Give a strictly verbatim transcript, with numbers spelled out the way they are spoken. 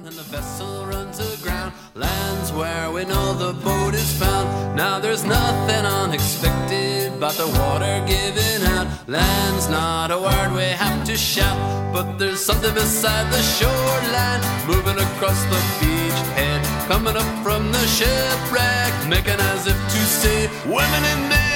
and the vessel runs aground. Lands where we know the boat is found. Now there's nothing unexpected about the water giving out. Land's not a word we have to shout, but there's something beside the shoreline, moving across the beachhead, coming up from the shipwreck, making as if to say, women and men,